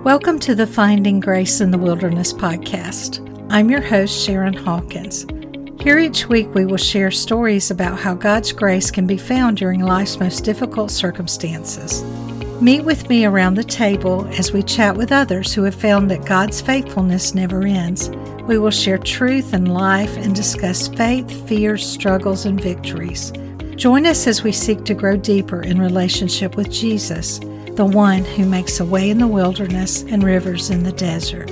Welcome to the Finding Grace in the Wilderness podcast. I'm your host, Sharon Hawkins. Here each week we will share stories about how God's grace can be found during life's most difficult circumstances. Meet with me around the table as we chat with others who have found that God's faithfulness never ends. We will share truth and life and discuss faith, fears, struggles, and victories. Join us as we seek to grow deeper in relationship with Jesus, the one who makes a way in the wilderness and rivers in the desert.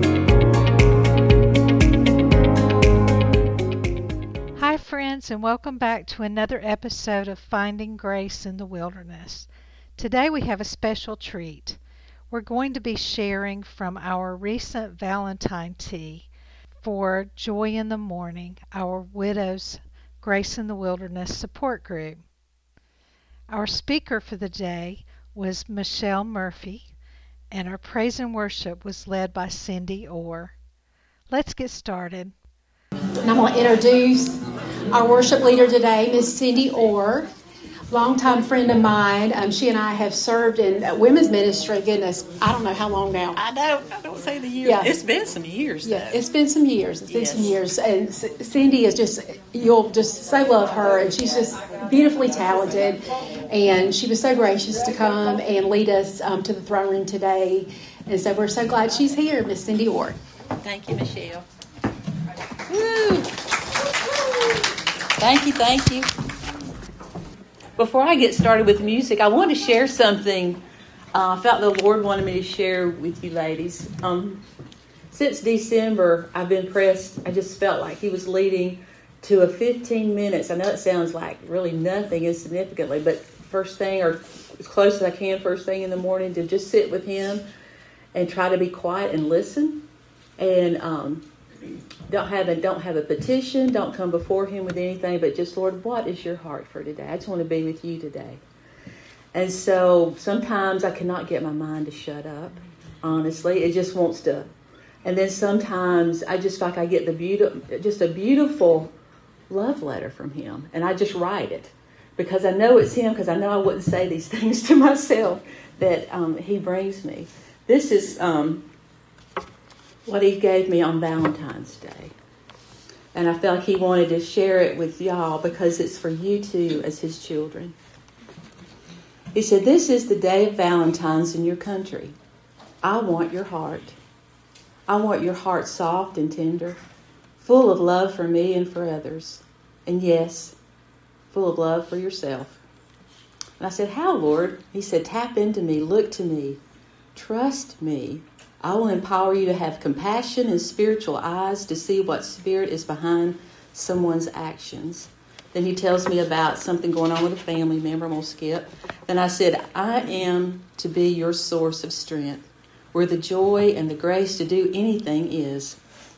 Hi friends, and welcome back to another episode of Finding Grace in the Wilderness. Today we have a special treat. We're going to be sharing from our recent Valentine tea for Joy in the Morning, our Widows Grace in the Wilderness support group. Our speaker for the day was Michelle Murphy, and our praise and worship was led by Cindy Orr. Let's get started. And I'm going to introduce our worship leader today, Miss Cindy Orr, longtime friend of mine. She and I have served in women's ministry. Goodness, I don't know how long now. I don't say the years. Yeah. It's been some years, though. Yeah, it's been some years. And Cindy is just, you'll just so love her, and she's just beautifully talented. And she was so gracious to come and lead us to the throne room today. And so we're so glad she's here, Miss Cindy Orr. Thank you, Michelle. Woo. Thank you. Before I get started with music, I want to share something I felt the Lord wanted me to share with you ladies. Since December, I've been pressed. I just felt like He was leading to a 15 minutes. I know it sounds like really nothing insignificantly, but first thing, or as close as I can, first thing in the morning, to just sit with Him and try to be quiet and listen. And don't have a petition. Don't come before Him with anything, but just, Lord, what is your heart for today? I just want to be with you today. And so sometimes I cannot get my mind to shut up. Honestly, it just wants to. And then sometimes I just feel like I get a beautiful love letter from Him, and I just write it because I know it's Him. Because I know I wouldn't say these things to myself that He brings me. This is what He gave me on Valentine's Day. And I felt like He wanted to share it with y'all because it's for you too as His children. He said, "This is the day of Valentine's in your country. I want your heart. I want your heart soft and tender, full of love for me and for others. And yes, full of love for yourself." And I said, "How, Lord?" He said, "Tap into me, look to me, trust me. I will empower you to have compassion and spiritual eyes to see what spirit is behind someone's actions." Then He tells me about something going on with a family member. I'm going to skip. Then I said, "I am to be your source of strength, where the joy and the grace to do anything is.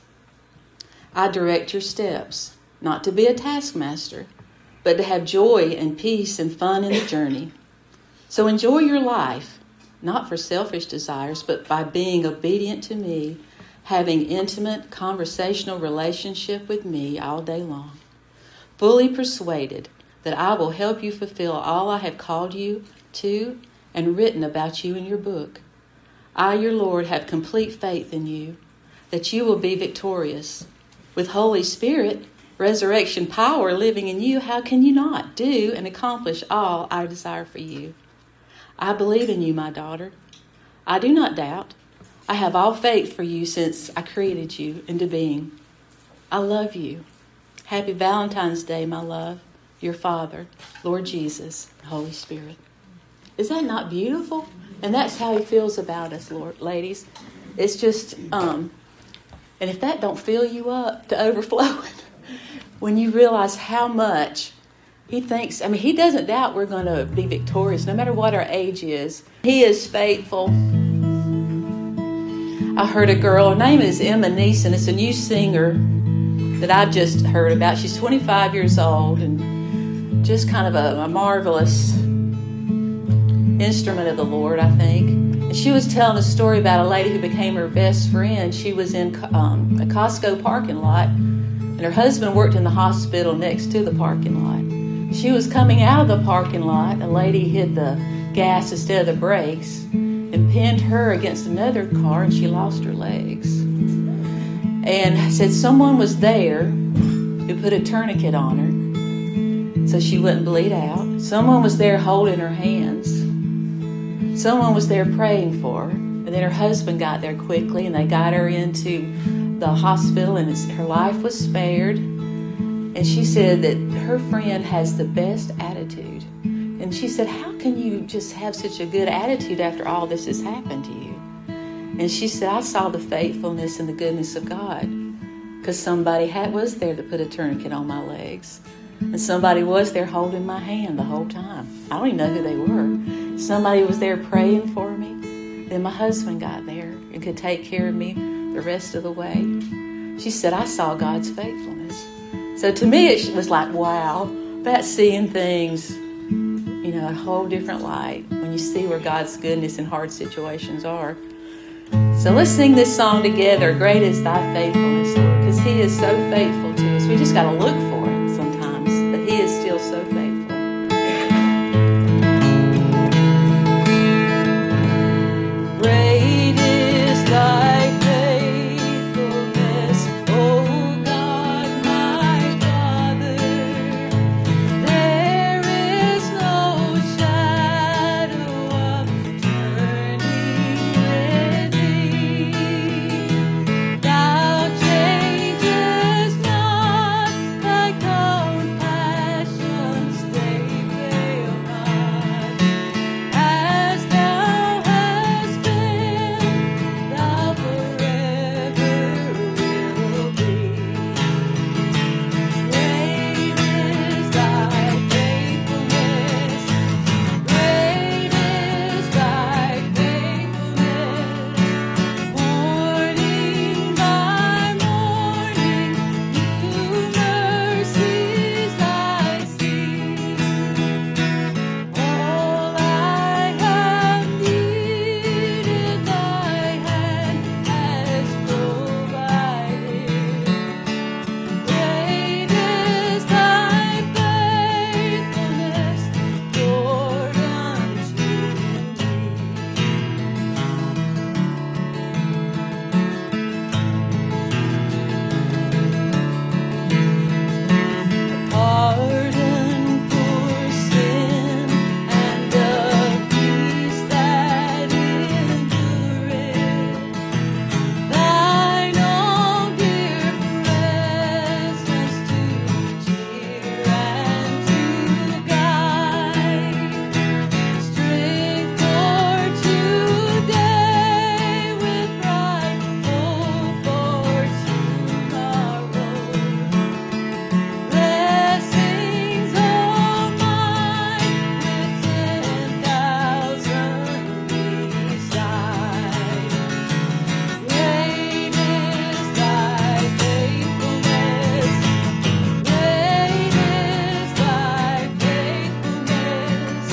I direct your steps, not to be a taskmaster, but to have joy and peace and fun in the journey. So enjoy your life, not for selfish desires, but by being obedient to me, having intimate conversational relationship with me all day long, fully persuaded that I will help you fulfill all I have called you to and written about you in your book. I, your Lord, have complete faith in you, that you will be victorious. With Holy Spirit, resurrection power living in you, how can you not do and accomplish all I desire for you? I believe in you, my daughter. I do not doubt. I have all faith for you since I created you into being. I love you. Happy Valentine's Day, my love. Your Father, Lord Jesus, Holy Spirit." Is that not beautiful? And that's how He feels about us, Lord, ladies. It's just, and if that don't fill you up to overflowing, when you realize how much He thinks, He doesn't doubt we're going to be victorious, no matter what our age is. He is faithful. I heard a girl, her name is Emma Neeson. It's a new singer that I've just heard about. She's 25 years old and just kind of a marvelous instrument of the Lord, I think. And she was telling a story about a lady who became her best friend. She was in a Costco parking lot, and her husband worked in the hospital next to the parking lot. She was coming out of the parking lot. A lady hit the gas instead of the brakes, and and pinned her against another car, and she lost her legs. And said someone was there who put a tourniquet on her so she wouldn't bleed out. Someone was there holding her hands. Someone was there praying for her. And then her husband got there quickly, and they got her into the hospital, and her life was spared. And she said that her friend has the best attitude. And she said, how can you just have such a good attitude after all this has happened to you? And she said, I saw the faithfulness and the goodness of God, because somebody was there to put a tourniquet on my legs. And somebody was there holding my hand the whole time. I don't even know who they were. Somebody was there praying for me. Then my husband got there and could take care of me the rest of the way. She said, I saw God's faithfulness. So to me, it was like, wow, that's seeing things, a whole different light when you see where God's goodness in hard situations are. So let's sing this song together, Great is Thy Faithfulness, Lord, because He is so faithful to us. We just got to look for it sometimes, but He is still so faithful. Great is Thy faithfulness, O God, my Father. There is no shadow of turning with Thee. Thou changest not, Thy compassions they fail not. As Thou hast been, Thou forever will be. Great is Thy faithfulness, great is Thy faithfulness. Morning by morning, new mercies I see. All I have needed, Thy hand has provided. Great is Thy faithfulness, Lord, unto me. Pardon for sin and a peace that endureth. Thine own dear presence to cheer and to guide. Strength for today with bright hope for tomorrow. Blessings all mine with 10,000 beside. Great is Thy faithfulness, great is Thy faithfulness.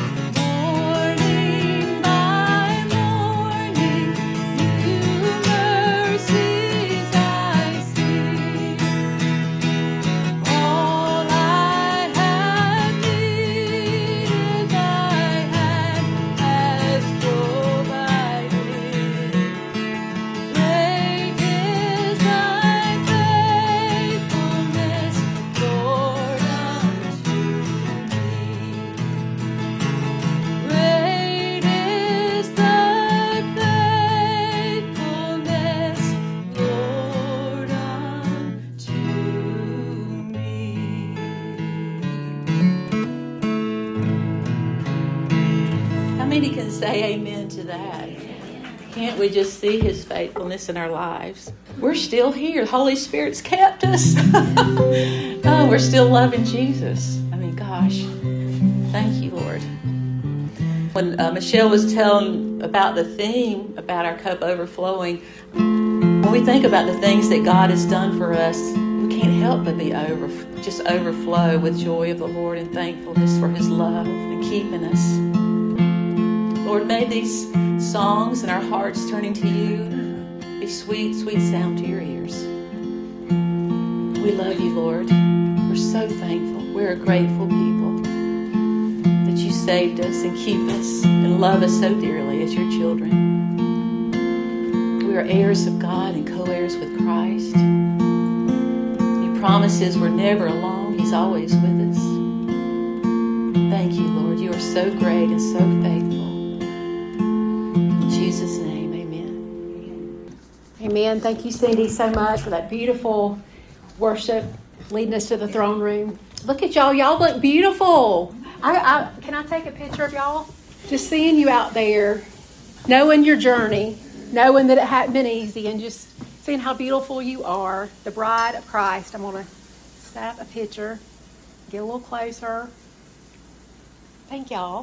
Morning by morning, new mercies I see. All I have needed, Thy hand has provided. Great is Thy faithfulness, Lord, unto me. Great is Thy faithfulness, Lord, unto me. How many can say amen to that? Can't we just see His faithfulness in our lives? We're still here. The Holy Spirit's kept us. Oh, we're still loving Jesus. I mean, gosh. Thank you, Lord. When Michelle was telling about the theme, about our cup overflowing, when we think about the things that God has done for us, we can't help but be just overflow with joy of the Lord and thankfulness for His love and keeping us. Lord, may these songs and our hearts turning to You be sweet, sweet sound to Your ears. We love You, Lord. We're so thankful. We're a grateful people that You saved us and keep us and love us so dearly as your children. We are heirs of God and co-heirs with Christ. He promises we're never alone. He's always with us. Thank you, Lord. You are so great and so faithful. In Jesus' name, amen. Amen. Thank you, Cindy, so much for that beautiful worship leading us to the throne room. Look at y'all. Y'all look beautiful. Can I take a picture of y'all? Just seeing you out there, knowing your journey, knowing that it hadn't been easy, and just seeing how beautiful you are, the bride of Christ. I'm going to snap a picture, get a little closer. Thank y'all.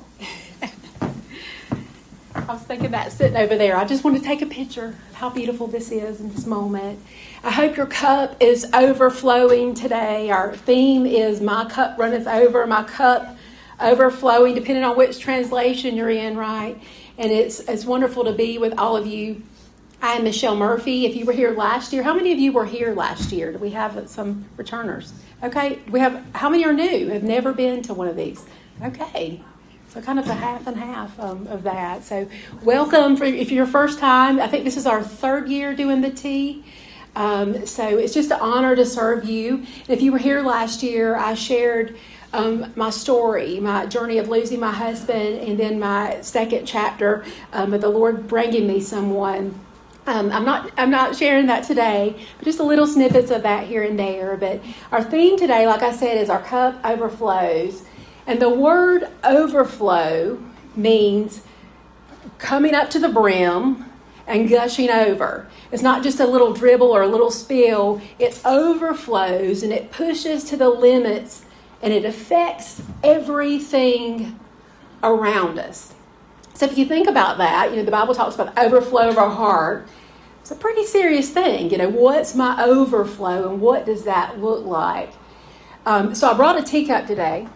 I was thinking about sitting over there. I just want to take a picture of how beautiful this is in this moment. I hope your cup is overflowing today. Our theme is My Cup Runneth Over, My Cup Overflowing, depending on which translation you're in, right? And it's wonderful to be with all of you. I am Michelle Murphy. If you were here last year, how many of you were here last year? Do we have some returners? Okay. How many are new, have never been to one of these? Okay. So kind of a half and half of that. So welcome if you're your first time. I think this is our third year doing the tea. So it's just an honor to serve you. And if you were here last year, I shared my story, my journey of losing my husband, and then my second chapter of the Lord bringing me someone. I'm not sharing that today, but just a little snippets of that here and there. But our theme today, like I said, is our cup overflows. And the word overflow means coming up to the brim and gushing over. It's not just a little dribble or a little spill. It overflows and it pushes to the limits and it affects everything around us. So if you think about that, the Bible talks about the overflow of our heart. It's a pretty serious thing. What's my overflow and what does that look like? So I brought a teacup today.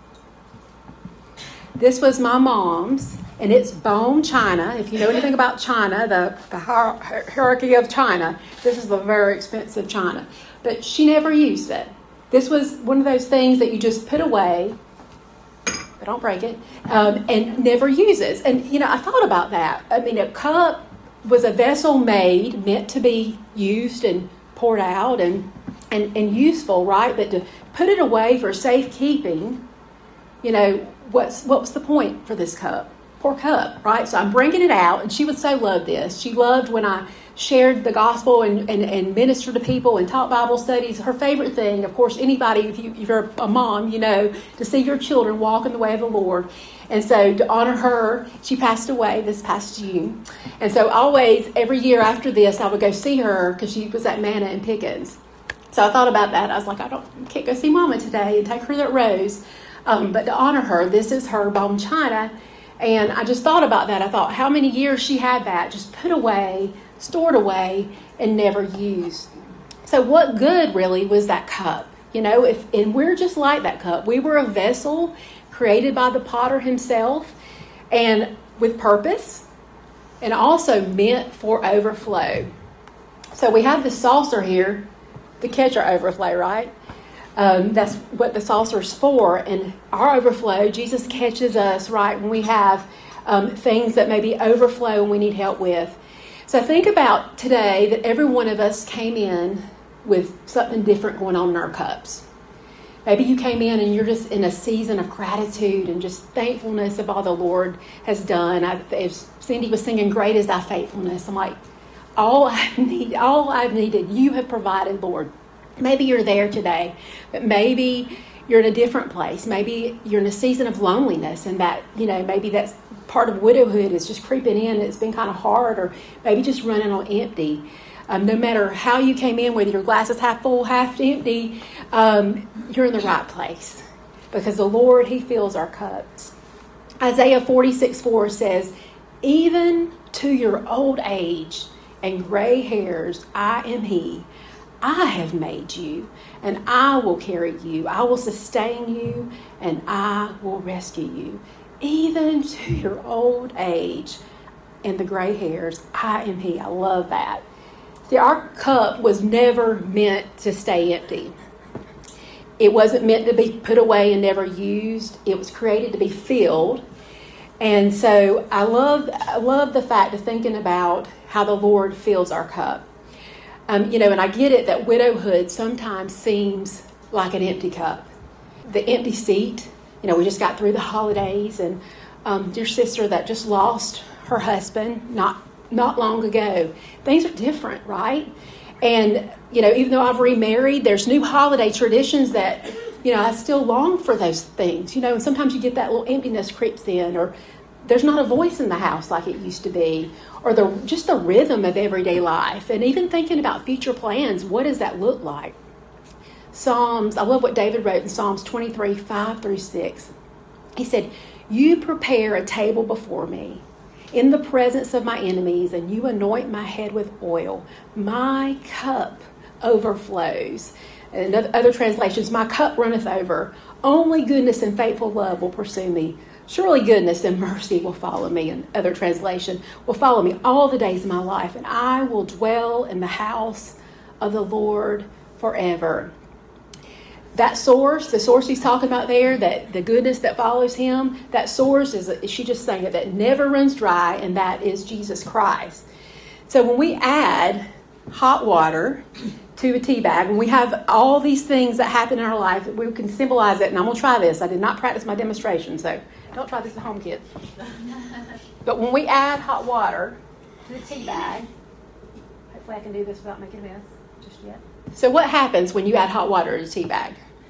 This was my mom's, and it's bone china. If you know anything about china, the hierarchy of china, this is the very expensive china. But she never used it. This was one of those things that you just put away, but don't break it, and never uses. And, I thought about that. I mean, a cup was a vessel meant to be used and poured out and useful, right? But to put it away for safekeeping, what was the point for this cup? Poor cup, right? So I'm bringing it out, and she would so love this. She loved when I shared the gospel and ministered to people and taught Bible studies. Her favorite thing, of course, anybody, if you're a mom, to see your children walk in the way of the Lord. And so to honor her, she passed away this past June. And so always, every year after this, I would go see her because she was at Manna and Pickens. So I thought about that. I was like, can't go see Mama today and take her that rose. But to honor her, this is her bone china. And I just thought about that. I thought how many years she had that just put away, stored away, and never used. So what good really was that cup? And we're just like that cup. We were a vessel created by the potter himself and with purpose and also meant for overflow. So we have the saucer here to catch our overflow, right? That's what the saucer's for. And our overflow, Jesus catches us right when we have things that maybe overflow and we need help with. So think about today that every one of us came in with something different going on in our cups. Maybe you came in and you're just in a season of gratitude and just thankfulness of all the Lord has done. As Cindy was singing, "Great is thy faithfulness," I'm like, all I've needed, you have provided, Lord. Maybe you're there today, but maybe you're in a different place. Maybe you're in a season of loneliness, and that, maybe that's part of widowhood is just creeping in. It's been kind of hard, or maybe just running on empty. No matter how you came in, whether your glass is half full, half empty, you're in the right place because the Lord, He fills our cups. Isaiah 46:4 says, "Even to your old age and gray hairs, I am He. I have made you, and I will carry you. I will sustain you, and I will rescue you. Even to your old age and the gray hairs, I am He." I love that. See, our cup was never meant to stay empty. It wasn't meant to be put away and never used. It was created to be filled. And so I love the fact of thinking about how the Lord fills our cup. And I get it that widowhood sometimes seems like an empty cup. The empty seat. We just got through the holidays, and dear sister that just lost her husband not long ago. Things are different, right? And, even though I've remarried, there's new holiday traditions that, I still long for those things. And sometimes you get that little emptiness creeps in, or there's not a voice in the house like it used to be, or just the rhythm of everyday life. And even thinking about future plans, what does that look like? I love what David wrote in Psalms 23, 5-6. He said, "You prepare a table before me in the presence of my enemies, and you anoint my head with oil. My cup overflows." And other translations, "My cup runneth over. Only goodness and faithful love will pursue me. Surely goodness and mercy will follow me." And other translation, "will follow me all the days of my life, and I will dwell in the house of the Lord forever." That source, the source he's talking about there, that the goodness that follows him, that source she just saying it, that never runs dry, and that is Jesus Christ. So when we add hot water to a tea bag, when we have all these things that happen in our life, we can symbolize it. And I'm going to try this. I did not practice my demonstration, so don't try this at home, kids. But when we add hot water to the tea bag, hopefully I can do this without making a mess just yet. So what happens when you add hot water to a tea bag?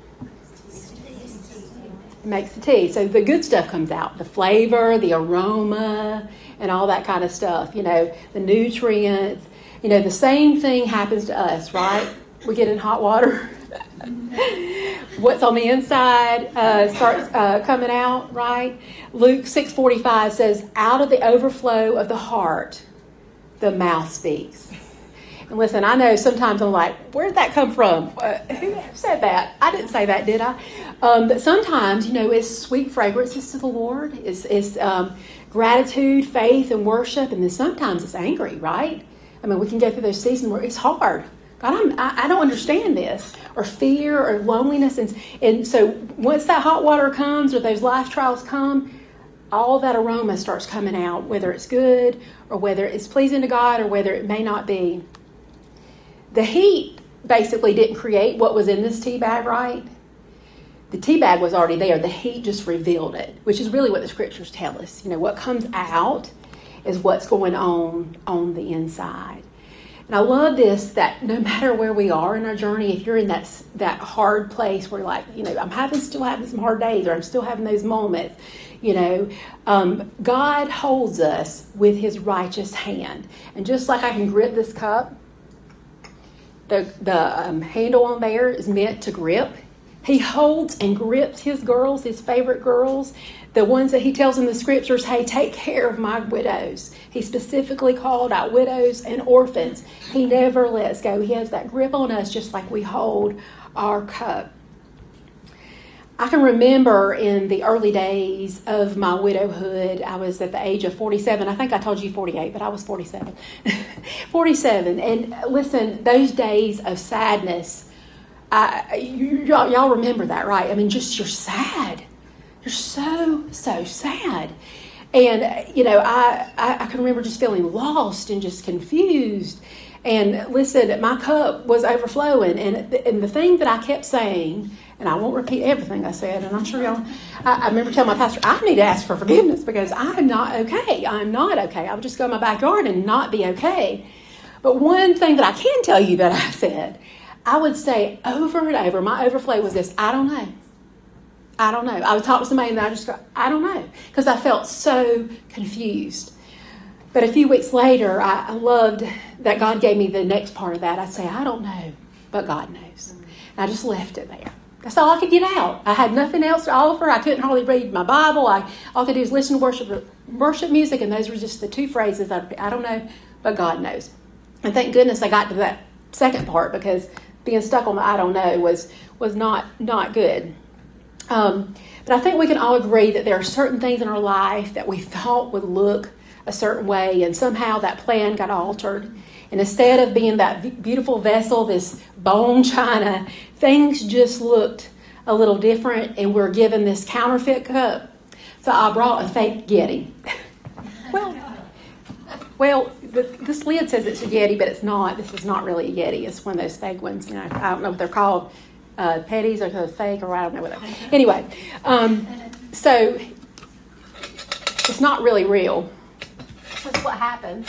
It makes the tea. So the good stuff comes out. The flavor, the aroma, and all that kind of stuff. The nutrients. The same thing happens to us, right? We get in hot water. What's on the inside starts coming out, right? Luke 6:45 says, "Out of the overflow of the heart, the mouth speaks." And listen, I know sometimes I'm like, where did that come from? Who said that? I didn't say that, did I? But sometimes, it's sweet fragrances to the Lord. It's gratitude, faith, and worship. And then sometimes it's angry, right? We can go through those seasons where it's hard. God, I don't understand this. Or fear or loneliness. And so once that hot water comes or those life trials come, all that aroma starts coming out, whether it's good or whether it's pleasing to God or whether it may not be. The heat basically didn't create what was in this tea bag, right? The tea bag was already there. The heat just revealed it, which is really what the scriptures tell us. What comes out is what's going on the inside. And I love this, that no matter where we are in our journey, if you're in that hard place where like, I'm still having some hard days, or I'm still having those moments, God holds us with his righteous hand. And just like I can grip this cup, the handle on there is meant to grip. He holds and grips his girls, his favorite girls, the ones that he tells in the scriptures, hey, take care of my widows. He specifically called out widows and orphans. He never lets go. He has that grip on us just like we hold our cup. I can remember in the early days of my widowhood, I was at the age of 47. I think I told you 48, but I was 47. 47. And listen, those days of sadness, y'all remember that, right? Just you're sad. You're so sad. And, I can remember just feeling lost and just confused. And listen, my cup was overflowing. And the thing that I kept saying, and I won't repeat everything I said, and I'm sure y'all, I remember telling my pastor, I need to ask for forgiveness because I'm not okay. I'm not okay. I would just go in my backyard and not be okay. But one thing that I can tell you that I said, I would say over and over, my overflow was this, I don't know. I would talk to somebody and I just go, I don't know. Because I felt so confused. But a few weeks later, I loved that God gave me the next part of that. I'd say, I don't know, but God knows. And I just left it there. That's all I could get out. I had nothing else to offer. I couldn't hardly read my Bible. All I could do is listen to worship music, and those were just the two phrases. I don't know, but God knows. And thank goodness I got to that second part, because being stuck on the I don't know was not good. But I think we can all agree that there are certain things in our life that we thought would look a certain way, and somehow that plan got altered. And instead of being that beautiful vessel, this bone china, things just looked a little different, and we're given this counterfeit cup. So I brought a fake Yeti. Well, this lid says it's a Yeti, but it's not. This is not really a Yeti. It's one of those fake ones. I don't know what they're called, petties or fake, or I don't know what they're. Anyway, so it's not really real. That's what happens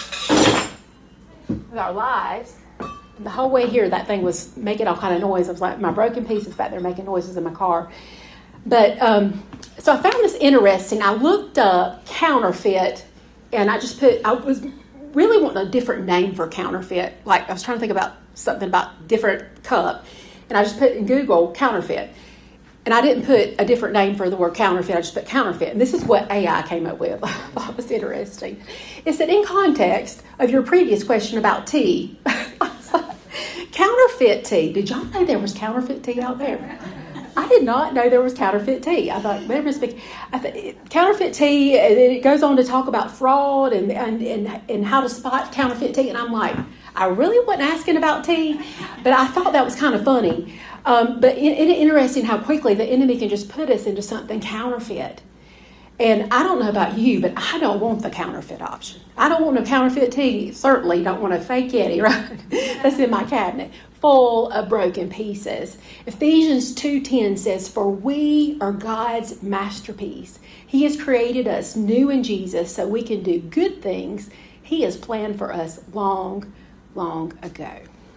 with our lives. The whole way here, that thing was making all kind of noise. I was like, my broken pieces back there making noises in my car. But so I found this interesting. I looked up counterfeit, and I was really wanting a different name for counterfeit. Like I was trying to think about something about different cup, and I just put in Google counterfeit. And I didn't put a different name for the word counterfeit. I just put counterfeit. And this is what AI came up with. I thought it was interesting. It said, in context of your previous question about tea, counterfeit tea. Did y'all know there was counterfeit tea out there? I did not know there was counterfeit tea. I thought, there must be counterfeit tea. And then it goes on to talk about fraud and how to spot counterfeit tea. And I'm like, I really wasn't asking about tea, but I thought that was kind of funny. But it's interesting how quickly the enemy can just put us into something counterfeit. And I don't know about you, but I don't want the counterfeit option. I don't want no counterfeit tea. Certainly don't want a fake Yeti, right? That's in my cabinet, full of broken pieces. Ephesians 2:10 says, for we are God's masterpiece. He has created us new in Jesus so we can do good things He has planned for us long, long ago.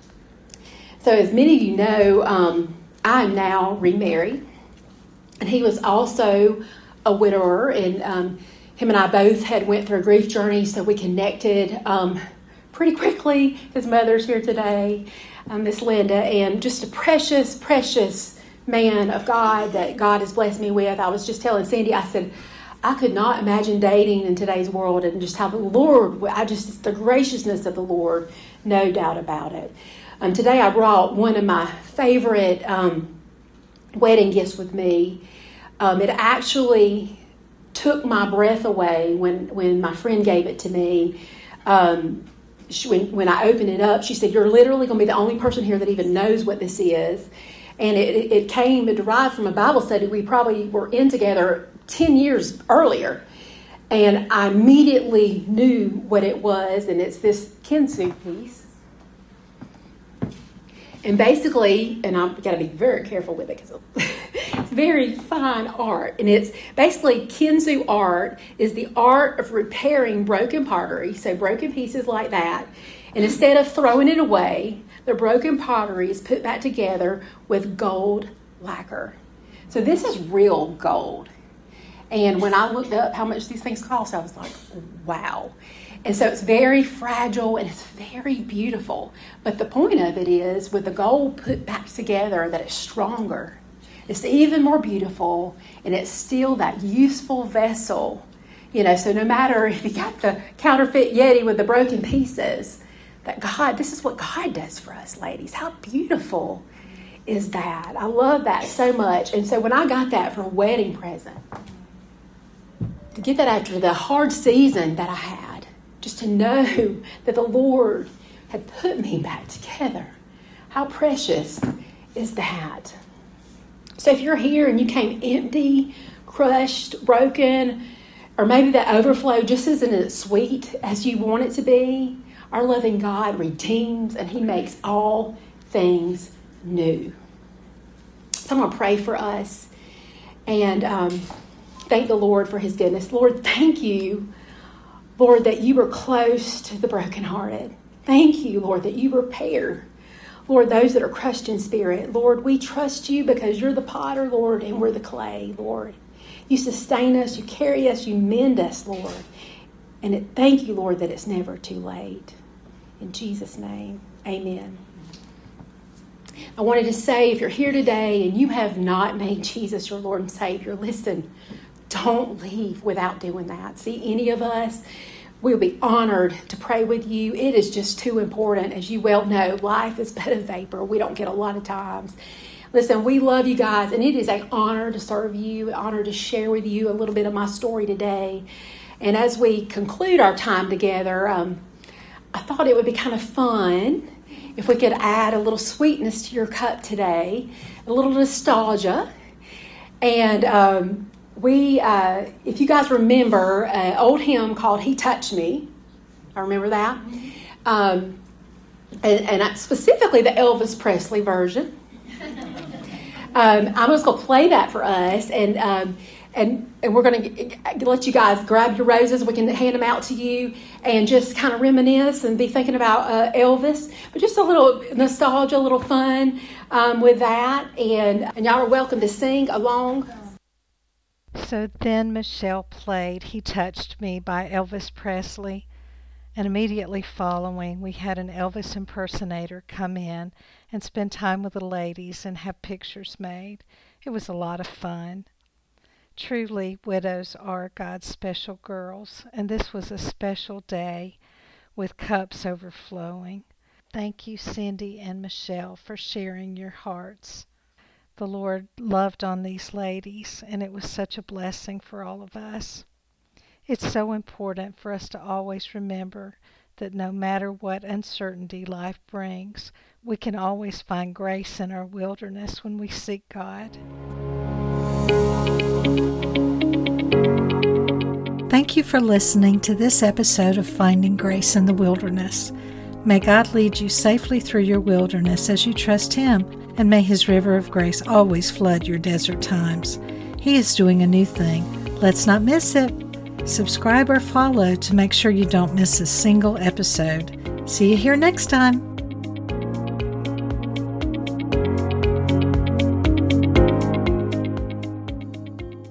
So as many of you know, I am now remarried. And he was also a widower, and him and I both had went through a grief journey, so we connected pretty quickly. His mother's here today, Miss Linda, and just a precious, precious man of God that God has blessed me with. I was just telling Sandy, I said, I could not imagine dating in today's world, and just how the Lord, the graciousness of the Lord, no doubt about it. Today I brought one of my favorite wedding gifts with me. It actually took my breath away when my friend gave it to me. When I opened it up, she said, you're literally going to be the only person here that even knows what this is. And it derived from a Bible study we probably were in together 10 years earlier. And I immediately knew what it was, and it's this kintsugi piece. And basically, and I've got to be very careful with it because it's very fine art. And it's basically kintsugi art is the art of repairing broken pottery, so broken pieces like that. And instead of throwing it away, the broken pottery is put back together with gold lacquer. So this is real gold. And when I looked up how much these things cost, I was like, wow. And so it's very fragile and it's very beautiful. But the point of it is, with the gold put back together, that it's stronger. It's even more beautiful, and it's still that useful vessel. So no matter if you got the counterfeit Yeti with the broken pieces, this is what God does for us, ladies. How beautiful is that? I love that so much. And so when I got that for a wedding present, to get that after the hard season that I had, just to know that the Lord had put me back together. How precious is that? So if you're here and you came empty, crushed, broken, or maybe that overflow just isn't as sweet as you want it to be, our loving God redeems and He makes all things new. So I'm going to pray for us and thank the Lord for His goodness. Lord, thank you, Lord, that you were close to the brokenhearted. Thank you, Lord, that you repair, Lord, those that are crushed in spirit. Lord, we trust you because you're the potter, Lord, and we're the clay, Lord. You sustain us, you carry us, you mend us, Lord. And thank you, Lord, that it's never too late. In Jesus' name, amen. I wanted to say, if you're here today and you have not made Jesus your Lord and Savior, listen, don't leave without doing that. See, any of us, we'll be honored to pray with you. It is just too important. As you well know, life is but a vapor. We don't get a lot of times. Listen, we love you guys, and it is an honor to serve you, an honor to share with you a little bit of my story today. And as we conclude our time together, I thought it would be kind of fun if we could add a little sweetness to your cup today, a little nostalgia. And we, if you guys remember, an old hymn called "He Touched Me." I remember that. And specifically the Elvis Presley version. I'm just going to play that for us, and we're going to let you guys grab your roses. We can hand them out to you and just kind of reminisce and be thinking about Elvis. But just a little nostalgia, a little fun with that. And y'all are welcome to sing along. So then Michelle played "He Touched Me" by Elvis Presley. And immediately following, we had an Elvis impersonator come in and spend time with the ladies and have pictures made. It was a lot of fun. Truly, widows are God's special girls, and this was a special day with cups overflowing. Thank you, Cindy and Michelle, for sharing your hearts. The Lord loved on these ladies, and it was such a blessing for all of us. It's so important for us to always remember that no matter what uncertainty life brings, we can always find grace in our wilderness when we seek God. Thank you for listening to this episode of Finding Grace in the Wilderness. May God lead you safely through your wilderness as you trust Him, and may His river of grace always flood your desert times. He is doing a new thing. Let's not miss it. Subscribe or follow to make sure you don't miss a single episode. See you here next time.